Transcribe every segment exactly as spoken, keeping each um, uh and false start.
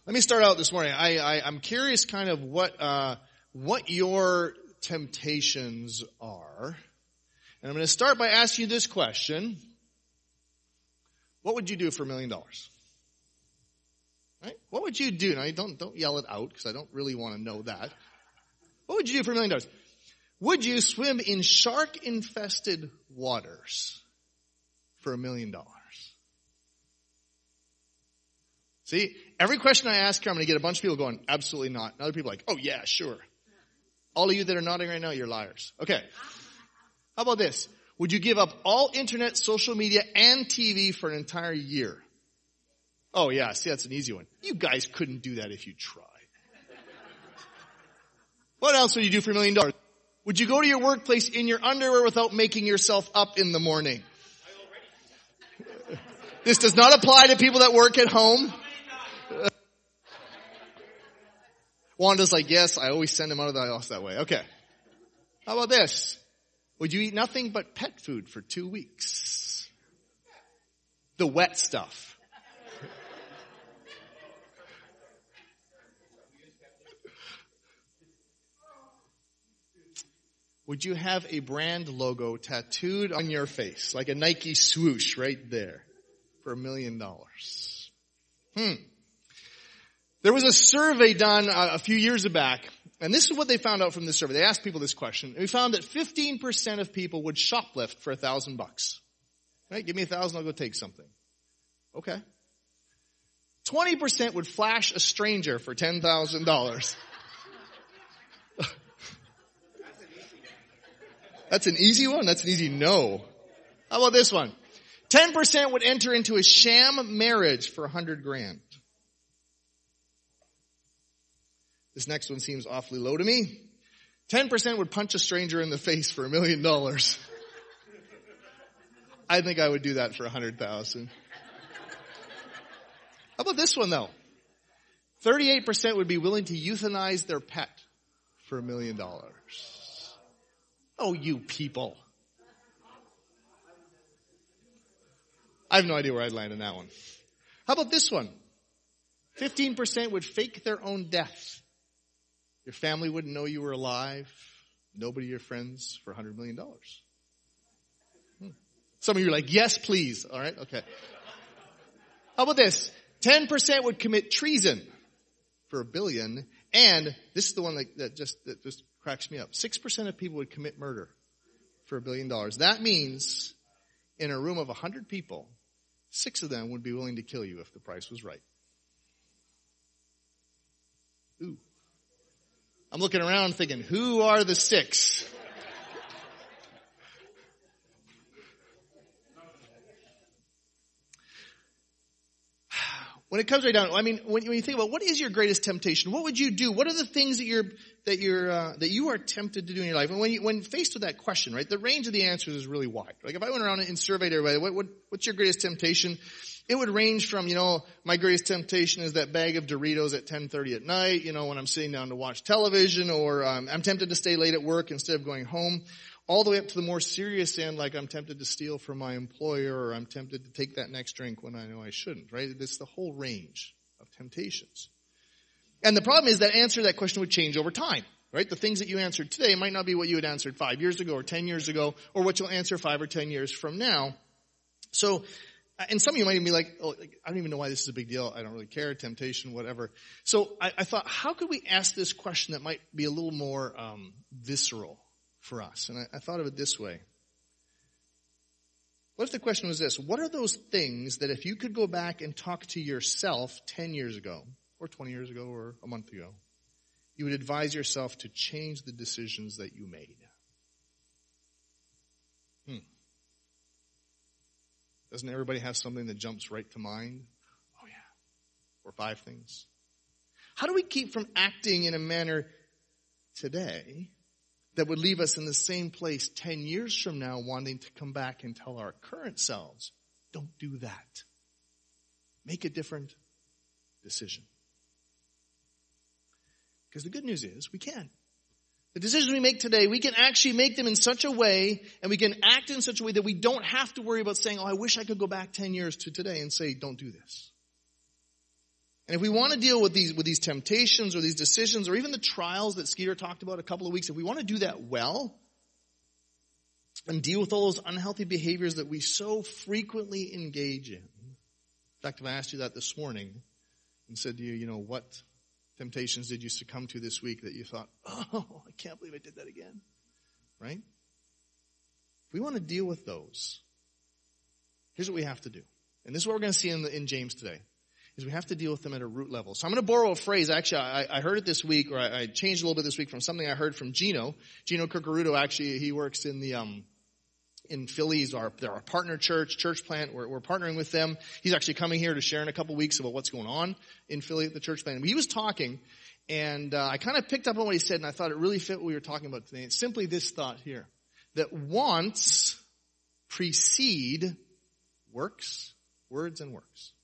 Let me start out this morning. I, I, I'm curious kind of what, uh, what your temptations are. And I'm going to start by asking you this question. What would you do for a million dollars? Right? What would you do? Now, don't, don't yell it out because I don't really want to know that. What would you do for a million dollars? Would you swim in shark-infested waters for a million dollars? See, every question I ask here, I'm going to get a bunch of people going, absolutely not. And other people are like, oh yeah, sure. All of you that are nodding right now, you're liars. Okay. How about this? Would you give up all internet, social media, and T V for an entire year? Oh yeah, see, that's an easy one. You guys couldn't do that if you tried. What else would you do for a million dollars? Would you go to your workplace in your underwear without making yourself up in the morning? This does not apply to people that work at home. Wanda's like, yes, I always send him out of the house that way. Okay. How about this? Would you eat nothing but pet food for two weeks? The wet stuff. Would you have a brand logo tattooed on your face, like a Nike swoosh right there, for a million dollars? Hmm. There was a survey done a few years back, and this is what they found out from this survey. They asked people this question. We found that fifteen percent of people would shoplift for a thousand bucks. Right? Give me a thousand, I'll go take something. Okay. twenty percent would flash a stranger for ten thousand dollars. That's an easy one? That's an easy no. How about this one? ten percent would enter into a sham marriage for a hundred grand. This next one seems awfully low to me. ten percent would punch a stranger in the face for a million dollars. I think I would do that for a hundred thousand. How about this one though? thirty-eight percent would be willing to euthanize their pet for a million dollars. Oh, you people. I have no idea where I'd land on that one. How about this one? fifteen percent would fake their own death. Your family wouldn't know you were alive. Nobody, your friends, for a hundred million dollars. Hmm. Some of you are like, yes, please. All right, okay. How about this? ten percent would commit treason for a billion. And this is the one that, that just that just cracks me up. six percent of people would commit murder for a billion dollars. That means in a room of a hundred people, six of them would be willing to kill you if the price was right. Ooh. I'm looking around thinking, who are the six? When it comes right down, I mean, when, when you think about what is your greatest temptation, what would you do? What are the things that you're that you're uh, that you are tempted to do in your life? And when you, when faced with that question, right, the range of the answers is really wide. Like if I went around and surveyed everybody, what, what what's your greatest temptation? It would range from, you know, my greatest temptation is that bag of Doritos at ten thirty at night, you know, when I'm sitting down to watch television, or um, I'm tempted to stay late at work instead of going home, all the way up to the more serious end, like I'm tempted to steal from my employer, or I'm tempted to take that next drink when I know I shouldn't, right? It's the whole range of temptations. And the problem is that answer to that question would change over time, right? The things that you answered today might not be what you had answered five years ago or ten years ago, or what you'll answer five or ten years from now. So, and some of you might even be like, oh, I don't even know why this is a big deal. I don't really care. Temptation, whatever. So I, I thought, how could we ask this question that might be a little more um, visceral for us? And I, I thought of it this way. What if the question was this? What are those things that if you could go back and talk to yourself ten years ago, or twenty years ago, or a month ago, you would advise yourself to change the decisions that you made? Hmm. Doesn't everybody have something that jumps right to mind? Oh yeah. Or five things. How do we keep from acting in a manner today that would leave us in the same place ten years from now, wanting to come back and tell our current selves, don't do that. Make a different decision. Because the good news is we can. The decisions we make today, we can actually make them in such a way, and we can act in such a way that we don't have to worry about saying, oh, I wish I could go back ten years to today and say, don't do this. And if we want to deal with these, with these temptations or these decisions or even the trials that Skeeter talked about a couple of weeks, if we want to do that well and deal with all those unhealthy behaviors that we so frequently engage in. In fact, if I asked you that this morning and said to you, you know, what temptations did you succumb to this week that you thought, oh, I can't believe I did that again, right? If we want to deal with those, here's what we have to do. And this is what we're going to see in, the, in James today, is we have to deal with them at a root level. So I'm going to borrow a phrase. Actually, I, I heard it this week, or I, I changed a little bit this week from something I heard from Gino. Gino Cucuruto, actually, he works in the um, in Philly. He's our, they're our partner church, church plant. We're, we're partnering with them. He's actually coming here to share in a couple weeks about what's going on in Philly at the church plant. He was talking, and uh, I kind of picked up on what he said, and I thought it really fit what we were talking about today. It's simply this thought here, that wants precede works, words and works.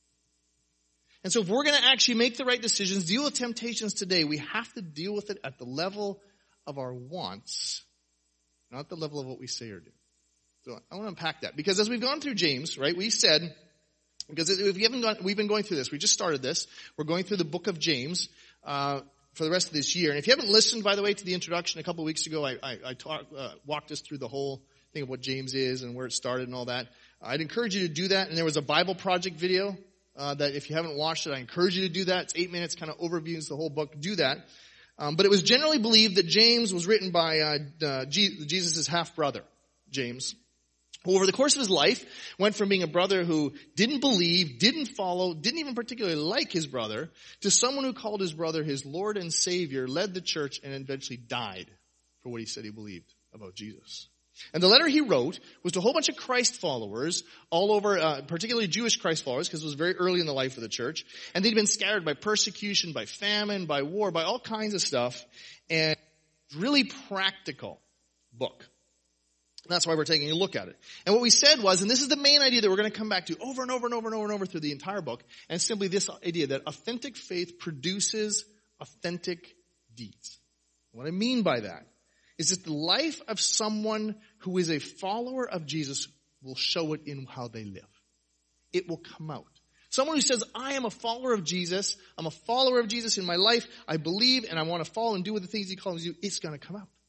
And so if we're going to actually make the right decisions, deal with temptations today, we have to deal with it at the level of our wants, not the level of what we say or do. So I want to unpack that, because as we've gone through James, right, we said, because if we haven't gone, we've been going through this. We just started this. We're going through the book of James uh, for the rest of this year. And if you haven't listened, by the way, to the introduction a couple of weeks ago, I, I, I talk, uh, walked us through the whole thing of what James is and where it started and all that. I'd encourage you to do that. And there was a Bible Project video uh, that if you haven't watched it, I encourage you to do that. It's eight minutes, kind of overviews the whole book. Do that. Um, but it was generally believed that James was written by uh, uh, Jesus' half-brother, James, who over the course of his life went from being a brother who didn't believe, didn't follow, didn't even particularly like his brother, to someone who called his brother his Lord and Savior, led the church, and eventually died for what he said he believed about Jesus. And the letter he wrote was to a whole bunch of Christ followers all over, uh, particularly Jewish Christ followers, because it was very early in the life of the church. And they'd been scattered by persecution, by famine, by war, by all kinds of stuff. And really practical book. And that's why we're taking a look at it. And what we said was, and this is the main idea that we're going to come back to over and over and over and over and over through the entire book, and it's simply this idea that authentic faith produces authentic deeds. What I mean by that is that the life of someone who is a follower of Jesus will show it in how they live. It will come out. Someone who says, I am a follower of Jesus, I'm a follower of Jesus in my life, I believe and I want to follow and do what the things he calls you, it's going to come out.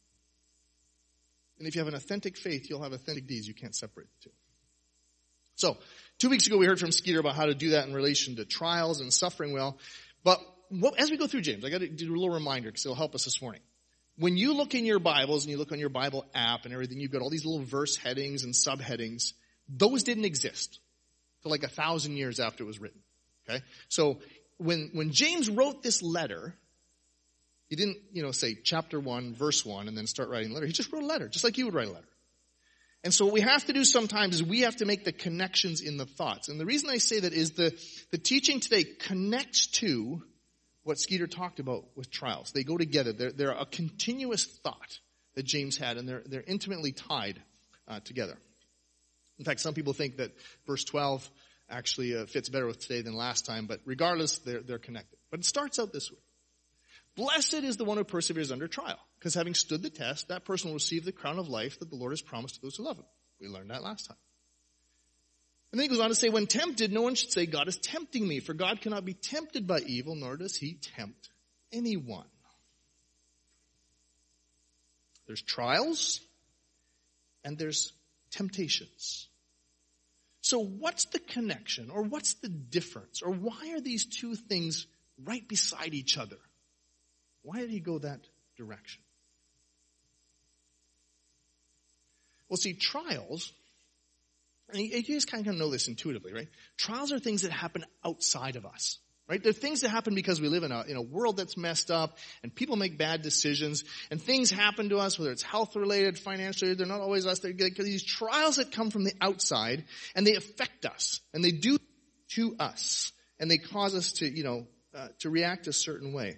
And if you have an authentic faith, you'll have authentic deeds you can't separate the two. So, two weeks ago we heard from Skeeter about how to do that in relation to trials and suffering well. But what, as we go through James, I got to do a little reminder because it'll help us this morning. When you look in your Bibles and you look on your Bible app and everything, you've got all these little verse headings and subheadings. Those didn't exist for like a thousand years after it was written. Okay? So when, when James wrote this letter, he didn't, you know, say chapter one, verse one, and then start writing a letter. He just wrote a letter, just like you would write a letter. And so what we have to do sometimes is we have to make the connections in the thoughts. And the reason I say that is the, the teaching today connects to what Skeeter talked about with trials. They go together. They're, they're a continuous thought that James had, and they're, they're intimately tied uh, together. In fact, some people think that verse twelve actually uh, fits better with today than last time, but regardless, they're, they're connected. But it starts out this way. Blessed is the one who perseveres under trial, because having stood the test, that person will receive the crown of life that the Lord has promised to those who love him. We learned that last time. And then he goes on to say, when tempted, no one should say, God is tempting me, for God cannot be tempted by evil, nor does he tempt anyone. There's trials, and there's temptations. So what's the connection, or what's the difference, or why are these two things right beside each other? Why did he go that direction? Well, see, trials, and you guys kind of know this intuitively, right? Trials are things that happen outside of us, right? They're things that happen because we live in a, in a world that's messed up, and people make bad decisions, and things happen to us, whether it's health-related, financially, they're not always us. They're these trials that come from the outside, and they affect us, and they do to us, and they cause us to, you know, uh, to react a certain way.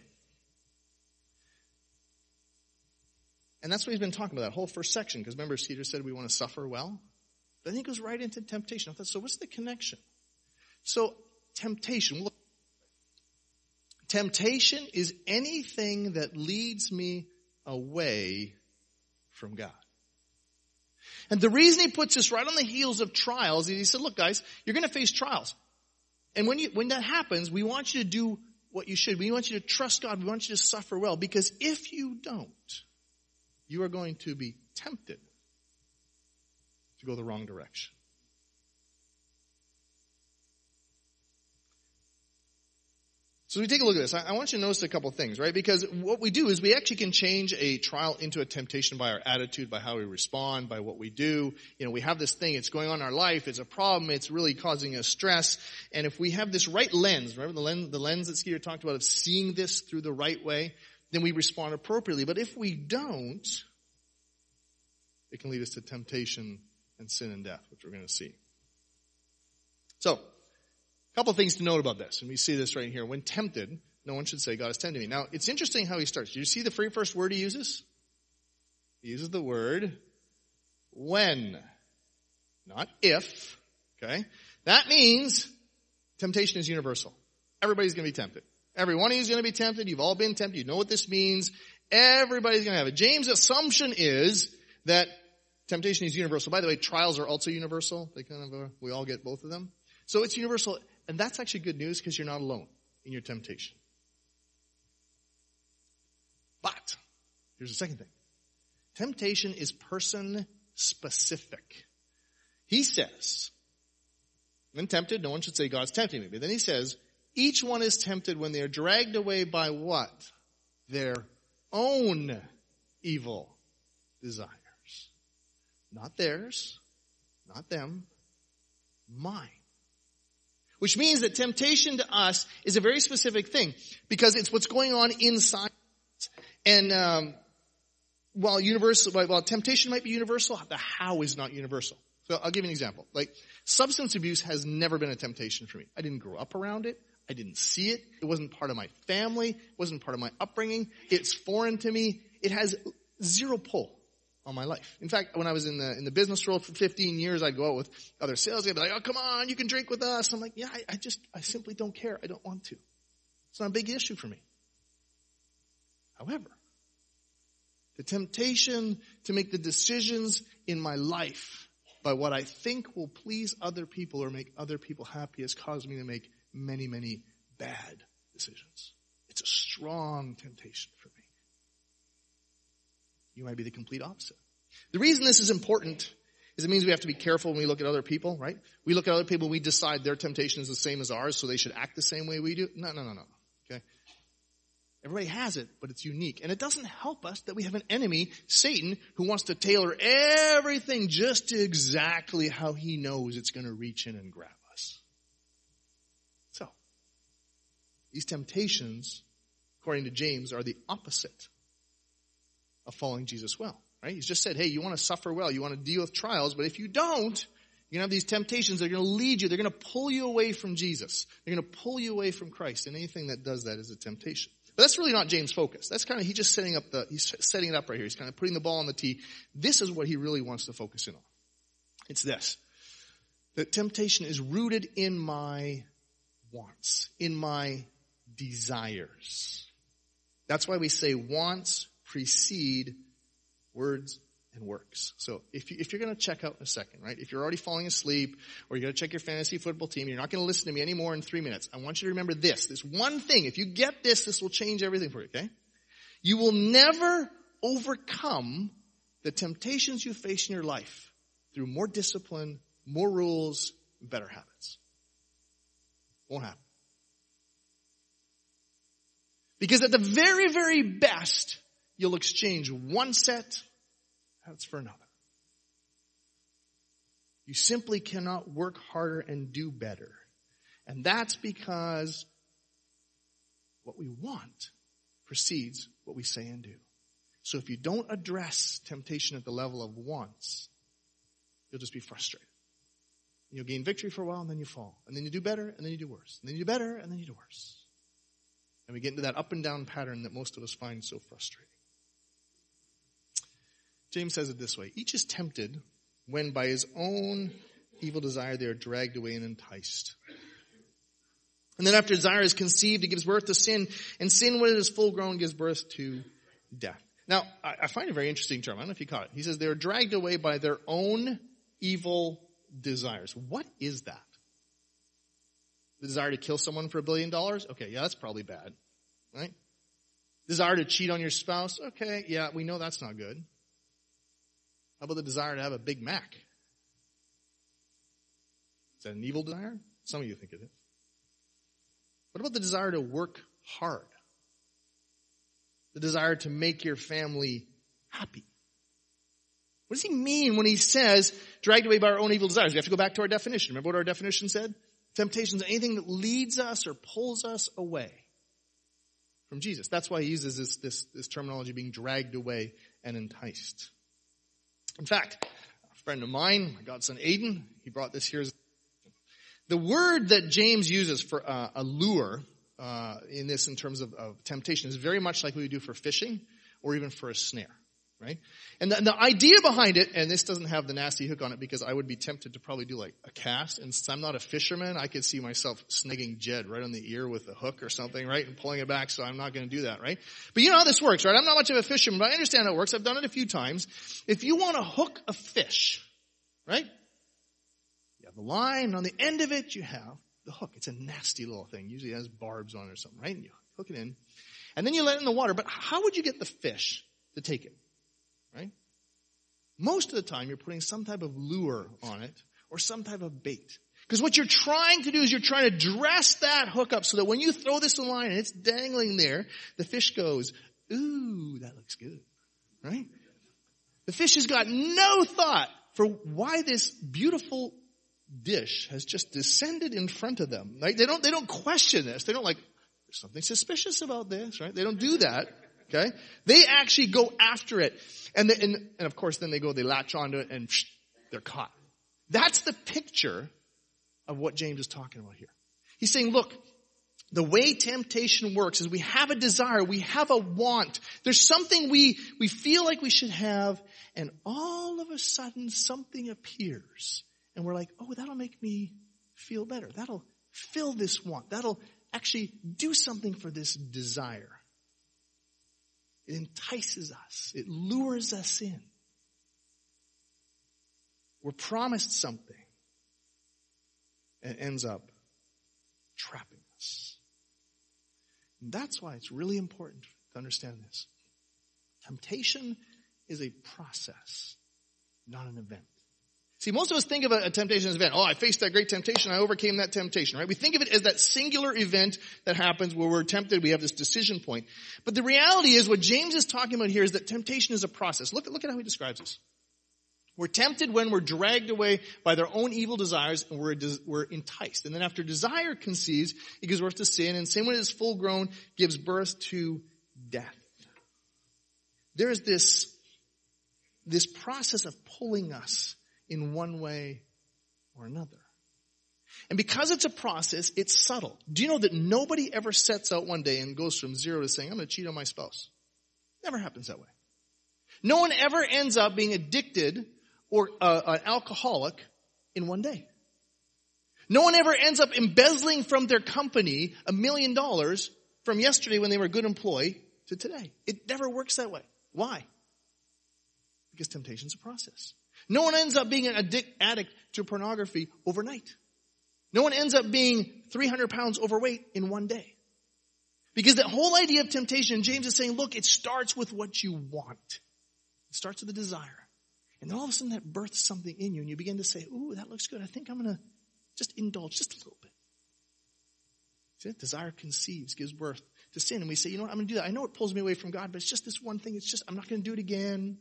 And that's what he's been talking about, that whole first section, because remember, Skeeter said we want to suffer well. But then he goes right into temptation. I thought, so what's the connection? So, temptation. Look, temptation is anything that leads me away from God. And the reason he puts this right on the heels of trials is he said, look, guys, you're going to face trials. And when you when that happens, we want you to do what you should. We want you to trust God. We want you to suffer well. Because if you don't, you are going to be tempted to go the wrong direction. So we take a look at this. I, I want you to notice a couple things, right? Because what we do is we actually can change a trial into a temptation by our attitude, by how we respond, by what we do. You know, we have this thing, it's going on in our life, it's a problem, it's really causing us stress. And if we have this right lens, remember the lens, the lens that Skeeter talked about of seeing this through the right way, then we respond appropriately. But if we don't, it can lead us to temptation and sin and death, which we're going to see. So, a couple of things to note about this, and we see this right here. When tempted, no one should say, God is tempting me. Now, it's interesting how he starts. Do you see the very first word he uses? He uses the word when, not if. Okay? That means temptation is universal. Everybody's going to be tempted. Every one of you is going to be tempted. You've all been tempted. You know what this means. Everybody's going to have it. James' assumption is that temptation is universal. By the way, trials are also universal. They kind of, uh, we all get both of them. So it's universal. And that's actually good news because you're not alone in your temptation. But, here's the second thing. Temptation is person specific. He says, when tempted, no one should say God's tempting me. But then he says, each one is tempted when they are dragged away by what? Their own evil desires. Not theirs, not them, mine. Which means that temptation to us is a very specific thing because it's what's going on inside. And um, while universal, while temptation might be universal, the how is not universal. So I'll give you an example. Like substance abuse has never been a temptation for me. I didn't grow up around it. I didn't see it. It wasn't part of my family. It wasn't part of my upbringing. It's foreign to me. It has zero pull on my life. In fact, when I was in the in the business world for fifteen years, I'd go out with other sales guys, be like, oh, come on, you can drink with us. I'm like, yeah, I, I just, I simply don't care. I don't want to. It's not a big issue for me. However, the temptation to make the decisions in my life by what I think will please other people or make other people happy has caused me to make many, many bad decisions. It's a strong temptation for me. You might be the complete opposite. The reason this is important is it means we have to be careful when we look at other people, right? We look at other people, we decide their temptation is the same as ours, so they should act the same way we do. No, no, no, no. Okay? Everybody has it, but it's unique. And it doesn't help us that we have an enemy, Satan, who wants to tailor everything just to exactly how he knows it's going to reach in and grab us. So, these temptations, according to James, are the opposite of following Jesus well, right? He's just said, hey, you want to suffer well, you want to deal with trials, but if you don't, you're going to have these temptations that are going to lead you, they're going to pull you away from Jesus. They're going to pull you away from Christ, and anything that does that is a temptation. But that's really not James' focus. That's kind of, he's just setting up the, he's setting it up right here. He's kind of putting the ball on the tee. This is what he really wants to focus in on. It's this. That temptation is rooted in my wants, in my desires. That's why we say wants precede words and works. So if, you, if you're going to check out in a second, right? If you're already falling asleep or you're going to check your fantasy football team, you're not going to listen to me anymore in three minutes. I want you to remember this. This one thing. If you get this, this will change everything for you, okay? You will never overcome the temptations you face in your life through more discipline, more rules, and better habits. Won't happen. Because at the very, very best, you'll exchange one set, that's for another. You simply cannot work harder and do better. And that's because what we want precedes what we say and do. So if you don't address temptation at the level of wants, you'll just be frustrated. You'll gain victory for a while, and then you fall. And then you do better, and then you do worse. And then you do better, and then you do worse. And we get into that up and down pattern that most of us find so frustrating. James says it this way. Each is tempted when by his own evil desire they are dragged away and enticed. And then after desire is conceived, it gives birth to sin. And sin, when it is full grown, gives birth to death. Now, I find it a very interesting term. I don't know if you caught it. He says they are dragged away by their own evil desires. What is that? The desire to kill someone for a billion dollars? Okay, yeah, that's probably bad, right? Desire to cheat on your spouse? Okay, yeah, we know that's not good. How about the desire to have a Big Mac? Is that an evil desire? Some of you think it is. What about the desire to work hard? The desire to make your family happy? What does he mean when he says, dragged away by our own evil desires? We have to go back to our definition. Remember what our definition said? Temptation is anything that leads us or pulls us away from Jesus. That's why he uses this, this, this terminology, being dragged away and enticed. In fact, a friend of mine, my godson Aiden, he brought this here. The word that James uses for uh, a lure uh, in this in terms of, of temptation is very much like we would do for fishing or even for a snare. Right? And the, and the idea behind it, and this doesn't have the nasty hook on it because I would be tempted to probably do like a cast. And since I'm not a fisherman, I could see myself snagging Jed right on the ear with a hook or something, right? And pulling it back, so I'm not going to do that, right? But you know how this works, right? I'm not much of a fisherman, but I understand how it works. I've done it a few times. If you want to hook a fish, right? You have the line, and on the end of it you have the hook. It's a nasty little thing. Usually it has barbs on it or something, right? And you hook it in. And then you let it in the water. But how would you get the fish to take it? Right? Most of the time you're putting some type of lure on it or some type of bait. Because what you're trying to do is you're trying to dress that hook up so that when you throw this in line and it's dangling there, the fish goes, ooh, that looks good. Right? The fish has got no thought for why this beautiful dish has just descended in front of them. Right? They don't, they don't question this. They don't like, there's something suspicious about this, right? They don't do that. Okay? They actually go after it. And, the, and, and of course then they go, they latch onto it and psh, they're caught. That's the picture of what James is talking about here. He's saying, look, the way temptation works is we have a desire, we have a want. There's something we, we feel like we should have, and all of a sudden something appears. And we're like, oh, that'll make me feel better. That'll fill this want. That'll actually do something for this desire. It entices us. It lures us in. We're promised something. And it ends up trapping us. And that's why it's really important to understand this. Temptation is a process, not an event. See, most of us think of a, a temptation as an event. Oh, I faced that great temptation. I overcame that temptation, right? We think of it as that singular event that happens where we're tempted. We have this decision point. But the reality is what James is talking about here is that temptation is a process. Look, look at how he describes this. We're tempted when we're dragged away by their own evil desires and we're, we're enticed. And then after desire conceives, it gives birth to sin. And sin, when it is full grown, gives birth to death. There's this, this process of pulling us in one way or another. And because it's a process, it's subtle. Do you know that nobody ever sets out one day and goes from zero to saying, I'm going to cheat on my spouse? Never happens that way. No one ever ends up being addicted or uh, an alcoholic in one day. No one ever ends up embezzling from their company a million dollars from yesterday when they were a good employee to today. It never works that way. Why? Because temptation's a process. No one ends up being an addict, addict to pornography overnight. No one ends up being three hundred pounds overweight in one day. Because the whole idea of temptation, James is saying, look, it starts with what you want. It starts with a desire. And then all of a sudden that births something in you and you begin to say, ooh, that looks good. I think I'm going to just indulge just a little bit. See it? Desire conceives, gives birth to sin. And we say, you know what, I'm going to do that. I know it pulls me away from God, but it's just this one thing. It's just, I'm not going to do it again.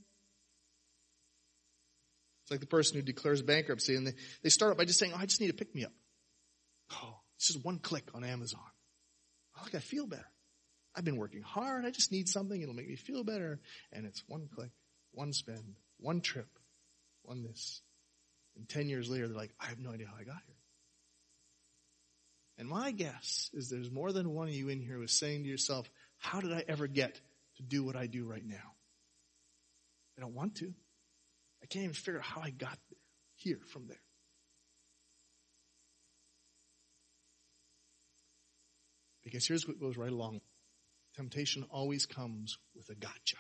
It's like the person who declares bankruptcy and they, they start up by just saying, oh, I just need to pick me up. Oh, it's just one click on Amazon. Oh, look, I feel better. I've been working hard. I just need something. It'll make me feel better. And it's one click, one spend, one trip, one this. And ten years later, they're like, I have no idea how I got here. And my guess is there's more than one of you in here who is saying to yourself, how did I ever get to do what I do right now? I don't want to. I can't even figure out how I got there, here from there. Because here's what goes right along. Temptation always comes with a gotcha.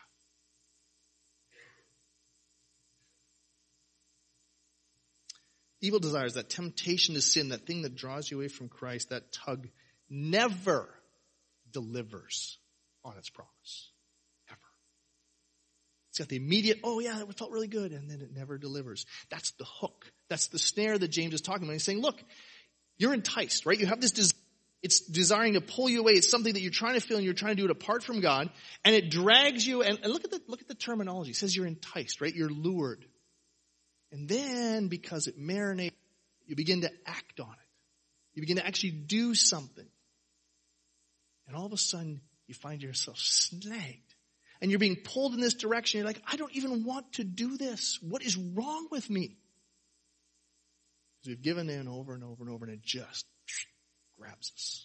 evil desires, that temptation to sin, that thing that draws you away from Christ, that tug never delivers on its promise. Ever. It's got the immediate, oh yeah, that felt really good, and then it never delivers. That's the hook. That's the snare that James is talking about. He's saying, look, you're enticed, right? You have this desire. It's desiring to pull you away. It's something that you're trying to feel and you're trying to do it apart from God. And it drags you. And, and look at the, look at the terminology. It says you're enticed, right? You're lured. And then because it marinates, you begin to act on it. You begin to actually do something. And all of a sudden you find yourself snagged. And you're being pulled in this direction. You're like, I don't even want to do this. What is wrong with me? Because we've given in over and over and over and it just grabs us.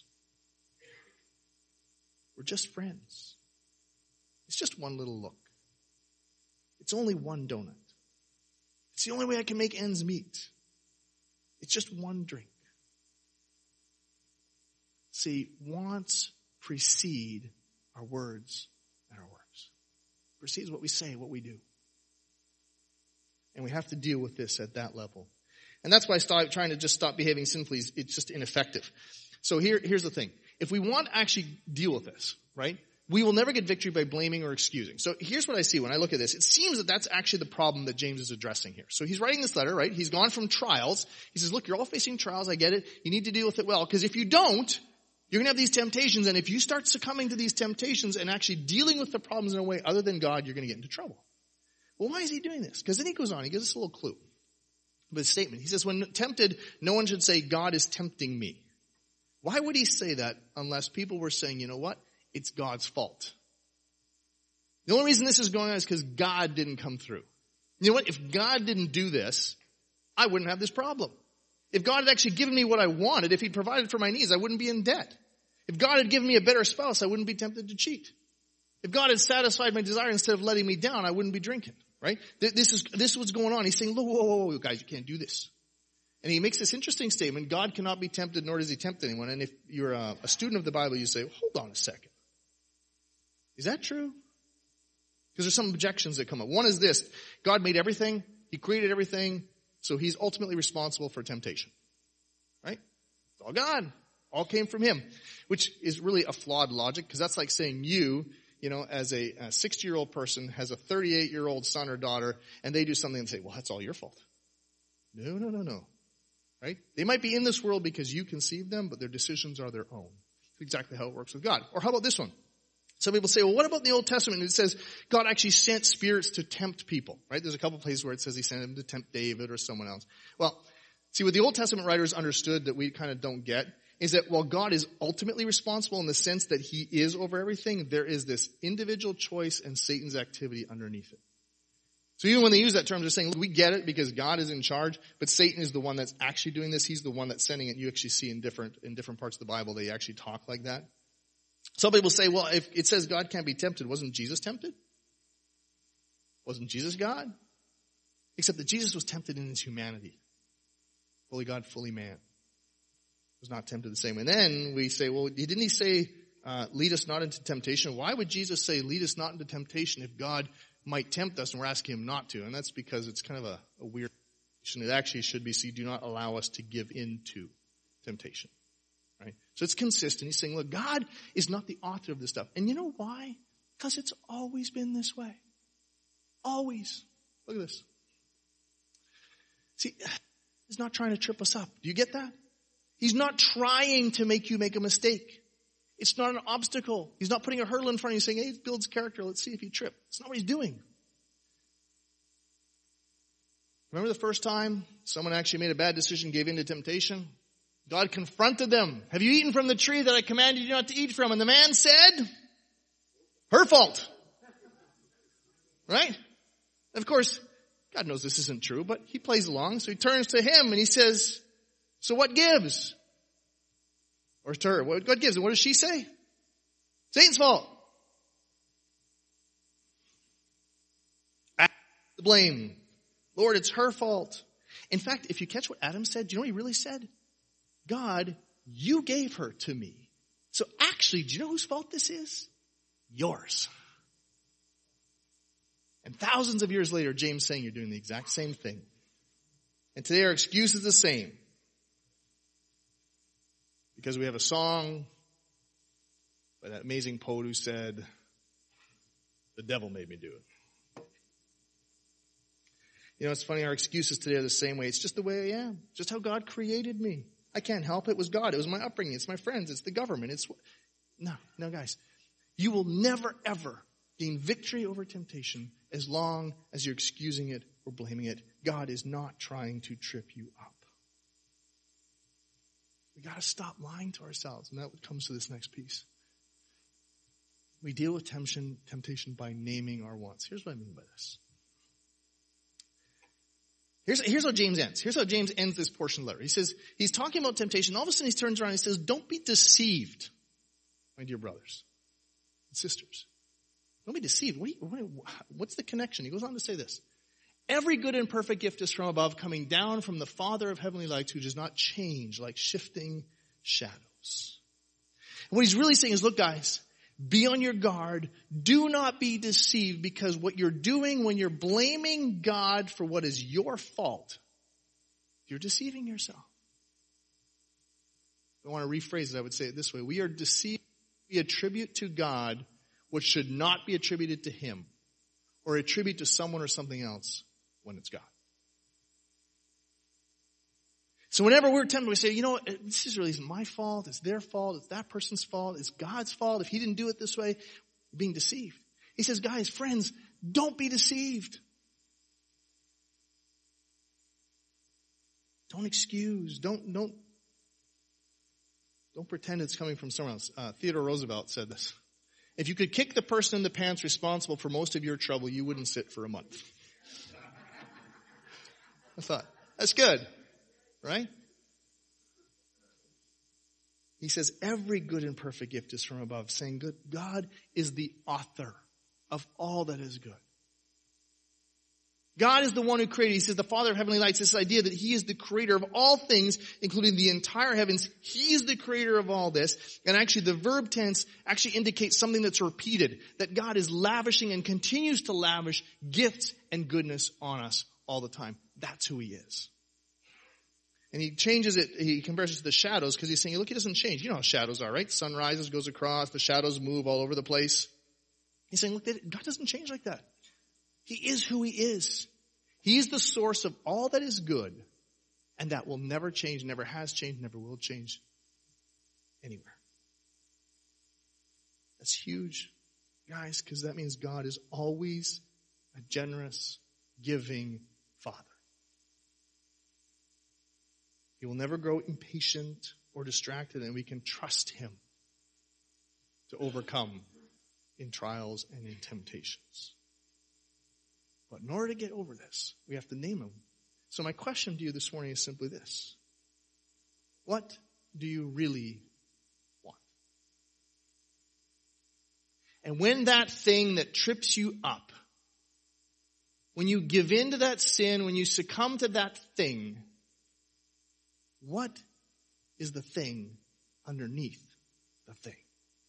We're just friends. It's just one little look. It's only one donut. It's the only way I can make ends meet. It's just one drink. See, wants precede our words and our works. Precedes what we say, what we do. And we have to deal with this at that level. And that's why stop, trying to just stop behaving sinfully is it's just ineffective. So here, here's the thing. If we want to actually deal with this, right, we will never get victory by blaming or excusing. So here's what I see when I look at this. It seems that that's actually the problem that James is addressing here. So he's writing this letter, right? He's gone from trials. He says, look, you're all facing trials. I get it. You need to deal with it well. Because if you don't, you're going to have these temptations. And if you start succumbing to these temptations and actually dealing with the problems in a way other than God, you're going to get into trouble. Well, why is he doing this? Because then he goes on. He gives us a little clue. With his statement. He says, when tempted, no one should say, God is tempting me. Why would he say that unless people were saying, you know what? It's God's fault. The only reason this is going on is because God didn't come through. You know what? If God didn't do this, I wouldn't have this problem. If God had actually given me what I wanted, if he'd provided for my needs, I wouldn't be in debt. If God had given me a better spouse, I wouldn't be tempted to cheat. If God had satisfied my desire instead of letting me down, I wouldn't be drinking. Right? This is, this is what's going on. He's saying, whoa, whoa, whoa, whoa, guys, you can't do this. And he makes this interesting statement, God cannot be tempted, nor does he tempt anyone. And if you're a, a student of the Bible, you say, hold on a second. Is that true? Because there's some objections that come up. One is this, God made everything, he created everything, so he's ultimately responsible for temptation. Right? It's all God. All came from him. Which is really a flawed logic, because that's like saying you, you know, as a sixty-year-old person has a thirty-eight-year-old son or daughter, and they do something and say, well, that's all your fault. No, no, no, no. Right? They might be in this world because you conceived them, but their decisions are their own. That's exactly how it works with God. Or how about this one? Some people say, well, what about the Old Testament? It says God actually sent spirits to tempt people. Right? There's a couple places where it says he sent them to tempt David or someone else. Well, see, what the Old Testament writers understood that we kind of don't get is that while God is ultimately responsible in the sense that he is over everything, there is this individual choice and Satan's activity underneath it. So even when they use that term, they're saying, look, we get it because God is in charge, but Satan is the one that's actually doing this. He's the one that's sending it. You actually see in different, in different parts of the Bible, they actually talk like that. Some people say, well, if it says God can't be tempted, wasn't Jesus tempted? Wasn't Jesus God? Except that Jesus was tempted in his humanity. Fully God, fully man. Was not tempted the same way. And then we say, well, didn't he say, uh, lead us not into temptation? Why would Jesus say, lead us not into temptation if God might tempt us and we're asking him not to? And that's because it's kind of a, a weird it actually should be, see, do not allow us to give in to temptation. Right? So it's consistent. He's saying, look, God is not the author of this stuff. And you know why? Because it's always been this way. Always. Look at this. See, he's not trying to trip us up. Do you get that? He's not trying to make you make a mistake. It's not an obstacle. He's not putting a hurdle in front of you saying, hey, it builds character. Let's see if you trip. It's not what he's doing. Remember the first time someone actually made a bad decision, gave in to temptation? God confronted them. Have you eaten from the tree that I commanded you not to eat from? And the man said, her fault. Right? And of course, God knows this isn't true, but he plays along. So he turns to him and he says, so what gives? Or to her, what gives? And what does she say? Satan's fault. The blame. Lord, it's her fault. In fact, if you catch what Adam said, do you know what he really said? God, you gave her to me. So actually, do you know whose fault this is? Yours. And thousands of years later, James saying you're doing the exact same thing. And today our excuse is the same. Because we have a song by that amazing poet who said, the devil made me do it. You know, it's funny, our excuses today are the same way. It's just the way I am. Just how God created me. I can't help it. It was God. It was my upbringing. It's my friends. It's the government. It's No, no, guys. You will never, ever gain victory over temptation as long as you're excusing it or blaming it. God is not trying to trip you up. We got to stop lying to ourselves. And that comes to this next piece. We deal with temptation, temptation by naming our wants. Here's what I mean by this. Here's, here's how James ends. Here's how James ends this portion of the letter. He says, he's talking about temptation. All of a sudden he turns around and he says, don't be deceived, my dear brothers and sisters. Don't be deceived. What do you, what, what's the connection? He goes on to say this. Every good and perfect gift is from above, coming down from the Father of heavenly lights, who does not change like shifting shadows. And what he's really saying is, look, guys, be on your guard. Do not be deceived, because what you're doing when you're blaming God for what is your fault, you're deceiving yourself. If I want to rephrase it, I would say it this way. We are deceived. We attribute to God what should not be attributed to him, or attribute to someone or something else when it's God. So whenever we're tempted, we say, you know, this is really isn't my fault. It's their fault. It's that person's fault. It's God's fault. If he didn't do it this way, you're being deceived. He says, guys, friends, don't be deceived. Don't excuse. Don't, don't, don't pretend it's coming from someone else. Uh, Theodore Roosevelt said this. If you could kick the person in the pants responsible for most of your trouble, you wouldn't sit for a month. I thought, that's good, right? He says, every good and perfect gift is from above, saying, good, God is the author of all that is good. God is the one who created. He says the Father of heavenly lights, this idea that he is the creator of all things, including the entire heavens. He is the creator of all this. And actually the verb tense actually indicates something that's repeated, that God is lavishing and continues to lavish gifts and goodness on us all the time. That's who he is. And he changes it, he compares it to the shadows, because he's saying, look, he doesn't change. You know how shadows are, right? Sun rises, goes across, the shadows move all over the place. He's saying, look, God doesn't change like that. He is who he is. He is the source of all that is good, and that will never change, never has changed, never will change anywhere. That's huge, guys, because that means God is always a generous, giving Father. He will never grow impatient or distracted, and we can trust him to overcome in trials and in temptations. But in order to get over this, we have to name him. So my question to you this morning is simply this. What do you really want? And when that thing that trips you up, when you give in to that sin, when you succumb to that thing, what is the thing underneath the thing?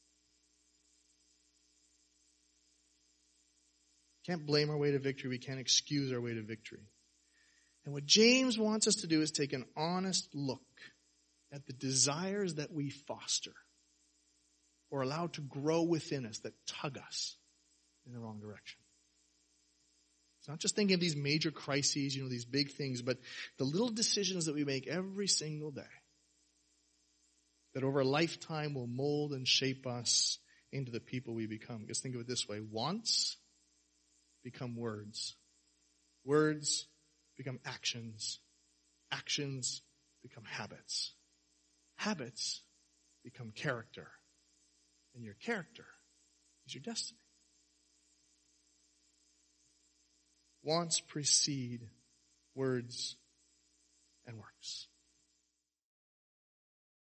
We can't blame our way to victory. We can't excuse our way to victory. And what James wants us to do is take an honest look at the desires that we foster or allow to grow within us that tug us in the wrong direction. It's not just thinking of these major crises, you know, these big things, but the little decisions that we make every single day that over a lifetime will mold and shape us into the people we become. Just think of it this way. Wants become words. Words become actions. Actions become habits. Habits become character. And your character is your destiny. Wants precede words and works.